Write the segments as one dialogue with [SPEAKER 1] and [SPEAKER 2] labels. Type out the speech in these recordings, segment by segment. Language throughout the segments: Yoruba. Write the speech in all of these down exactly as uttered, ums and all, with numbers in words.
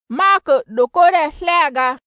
[SPEAKER 1] Mark dokore hlega.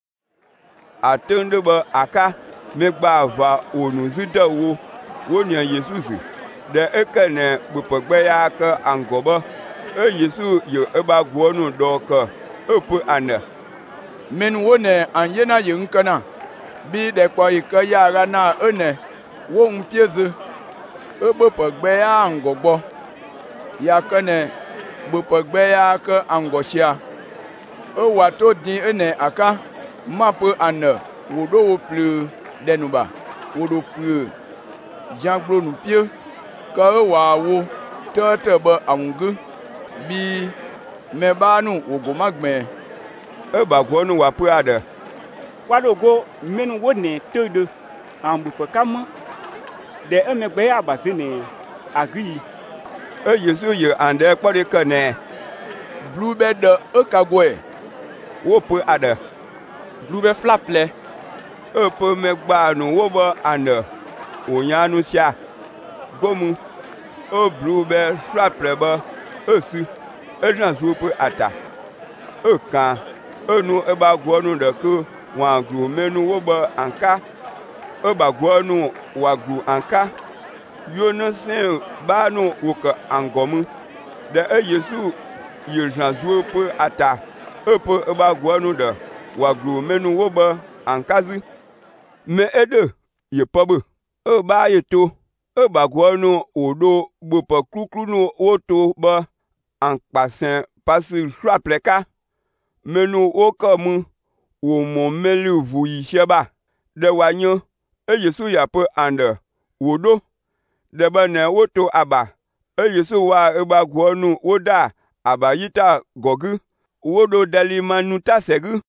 [SPEAKER 2] Atende ba aka megba va onu zida wo wonia Jesus de ekene bupagbe ya ka angoba e Yesu yo eba gwonu doka epu ane
[SPEAKER 3] min wone anyena yinkana bi de kwa ika ya na ene wo mpieze ebupagbe ya angogbo ya kane bupagbe ya ka angoshia e wato din ene aka mapu ane wodo wo plu denuba wodo plu janglo nu pie ka e wa wo tete ba angu bi mebanu wogo magme
[SPEAKER 2] e bagwonu wa pu ade
[SPEAKER 4] wadogo menu wone todo ambu pakam de emegbe ya basine agri
[SPEAKER 2] e Yesu ye ande kpore kane
[SPEAKER 3] blube de ekagwe
[SPEAKER 2] wo pu ade
[SPEAKER 4] blube flaple
[SPEAKER 2] e pu megba nu wo ba ande onyanu sia gomu o blube flaple ba esi ejna zupu ata e kan enu e bagwonu de ko wa gru menu wo ba anka e bagwonu wa gru anka yona se ba no wo ka angomu de e Yesu ye zupu ata e po e bagwonu de wa gru menu wo ba ankazi me ede ye pobu e ba ye to e bagwonu odo gbopa krukru no woto ba ankpasen pasi swapleka menu wokamu wo mo melu vu yisheba de wanyo e Yesu yapo ande wodo de bane woto aba e Yesu wa eba gwonu woda aba yita gogu wodo dali manuta segu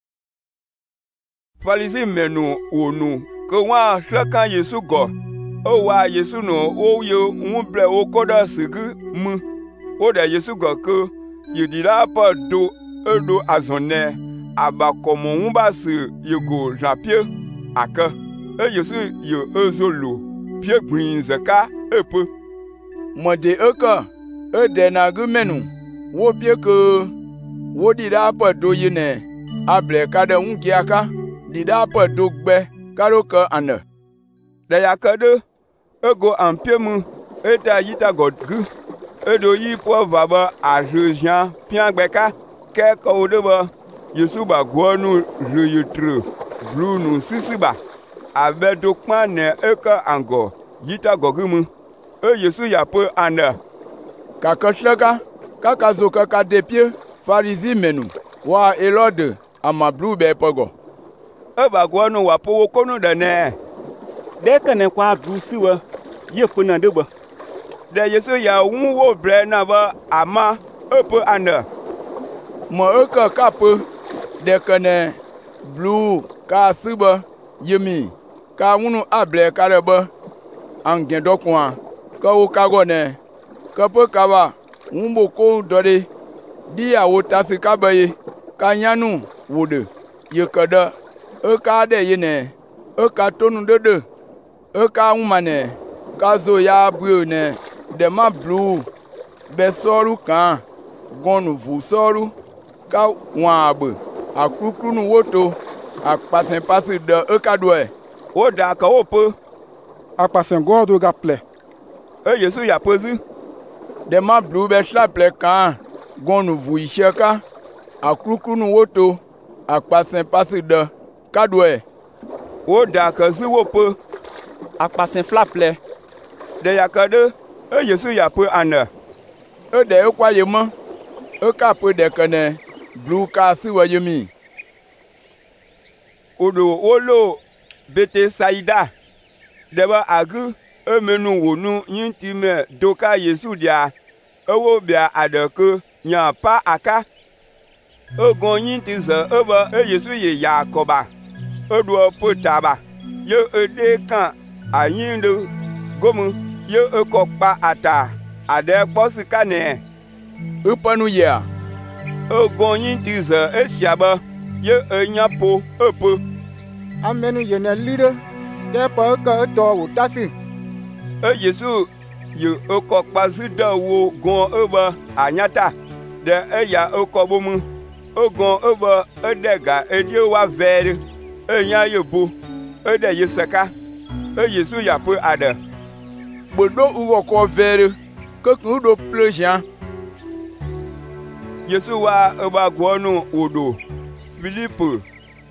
[SPEAKER 2] Falisi menu onu ko wa shaka Yesu go o wa Yesu no o yo mubre o koda segu mu o da Yesu go ko yidira pa do edo azone aba komo umba se yego japie aka e Yesu yo ezolo pie gbin zaka epe
[SPEAKER 3] mode eka e de na gumenu wo pie ko wo dira pa do yine able kada unki aka dida pa do gbe karo ka ane
[SPEAKER 2] da yakade ego ampiemu eta yita godgu edo yi po vaba a jejan pian gbeka ke ko de ba Yesu ba gwonu reyetre blunu sisiba abedo kpan ne eka ango yita gogumu e Yesu ya po ane
[SPEAKER 3] kakashaka kakazoka ka depie Farisi menu wa Herode ama blube pogo
[SPEAKER 2] e ba gwonu wa po wokonu de ne
[SPEAKER 4] de kane kwa brusiwa ye pona de ba
[SPEAKER 2] de Yesu ya wu wo bre na ba ama epo ane
[SPEAKER 3] mo eka kape de kane blue ka siba yemi ka wunu able kareba angen dokwa ka wo kago ne ka pe kaba wumbo ko dore di awo tasi kabaye ka nyanu wode ye kada e ka de yene e ka tonu dede e ka wumane ka zo ya bru ne de ma blue be soru kan gonu vu soru ka wabe akrukru nu woto akpasen pasi de e ka doe
[SPEAKER 2] o da ka opo
[SPEAKER 5] akpasen godo ga ple
[SPEAKER 2] e Yesu ya pozu
[SPEAKER 3] de ma blue be slaple kan gonu vu isheka akrukru nu woto akpasen pasi de ka doe
[SPEAKER 2] o da ka zu wopo
[SPEAKER 4] akpasen flaple
[SPEAKER 2] de yakade e Yesu ya po ane
[SPEAKER 3] e de e kwa yema e ka pe de kane blue ka siwa yemi
[SPEAKER 2] odo wolo bete saida deba agu emenu wonu yintime doka Yesu dia ewo bia adeke nya pa aka ogon yinti ze eba e Yesu ye Yakoba edo potaba ye ede kan ayinde gomu ye ekokpa ata ade posika ne
[SPEAKER 3] upanu ya
[SPEAKER 2] ogon yinti ze esiaba ye enyapo epo
[SPEAKER 5] amenu yene lire ke pa ka to wo tasi
[SPEAKER 2] e Yesu ye ekokpa zida wo gon eba anyata de eya ekobomu ogon oba edega edie wa vere enya yebo ede yesaka e Yesu ya pe ade
[SPEAKER 3] bodo ugo ko vere ko kun do plejan
[SPEAKER 2] Yesu wa eba gwonu odo Philippe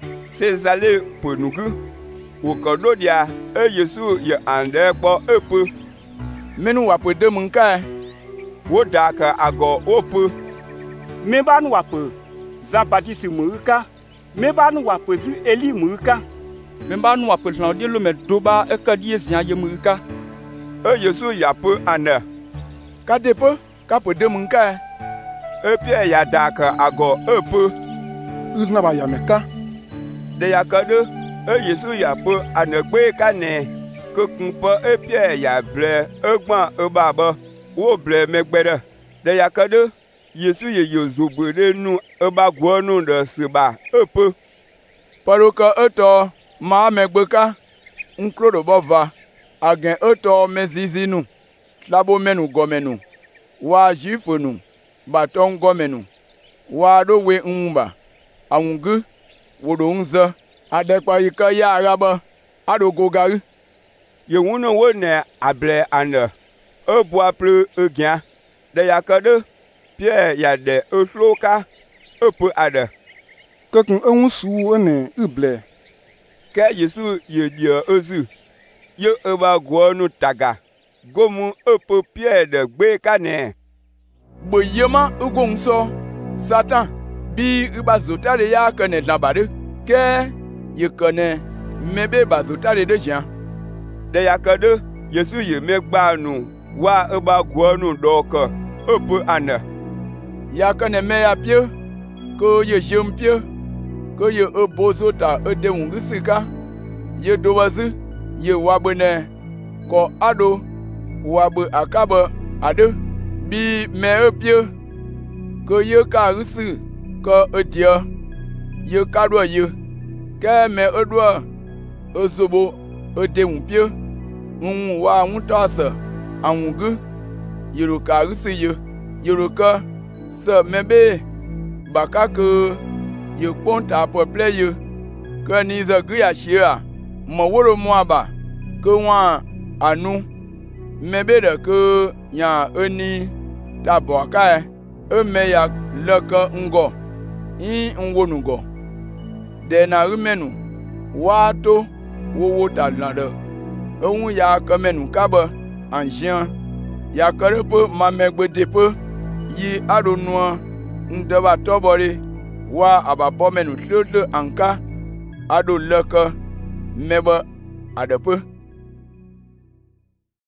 [SPEAKER 2] Cesale ponugu wokodo dia e Yesu ye ande gbo epe
[SPEAKER 3] menu wa pe de munka
[SPEAKER 2] wo daka ago ope
[SPEAKER 4] me ba nu wa pe Jean Baptiste muka me ba nu wa pe zu Eli muka
[SPEAKER 3] me ba nu wa pe lan de lo me do ba e ka die zian ye muka
[SPEAKER 2] e Yesu ya pe ane
[SPEAKER 3] ka de pe ka pe de munka
[SPEAKER 2] e pie ya daka ago epe
[SPEAKER 5] uzna ba ya meka
[SPEAKER 2] de ya kade e Yesu ya pe ane gbe ka ne ko kun po e pie ya ble egbon e baba wo ble megbede de ya kade Yesu ye yozobere nu e ba gwonu de seba epe
[SPEAKER 3] paroka eto ma megbeka nkrodo bova agen eto mezizinu labo menu gomenu wa jifonu baton gomenu wa do we nba awungu wodo nza adepa yika ya araba adogo gari
[SPEAKER 2] ye wonu wo ne able ande e bo apre egian de yakade Pierre ya de osloka epe ade
[SPEAKER 5] kokun ehun su ene ible
[SPEAKER 2] ke Yesu ye dia ozu ye eba gwonu taga gomu epe Pierre de gbe kane
[SPEAKER 3] bo yema ugonso Satan bi ibazotare ya kane labare ke ye kane mebe bazotare de jan
[SPEAKER 2] de yakade Yesu ye megbanu wa eba gwonu doka epe ane
[SPEAKER 3] ya kane me ya pie ko ye jempie ko ye obozota ede ungisika ye dowazi ye wabene ko ado wabe akaba ade bi me opie ko ye ka rusi ko edia ye kadwa ye ke me odwa ozobo ede unpie un wa untasa anwugu yero ka rusi ye yero ka se mebe baka ke ye ponta pople ye ke ni za gya shia mo woro mo aba ke wa anu mebe de ke ya eni tabo ka e me ya leka ngo i nwonugo de na rumenu wa to wo wo ta lande ohun ya ka menu kaba anjian ya karepo ma megbede pe yi adonua ndeba tobore wa ababomenu tlodo anka ado leka meba adepe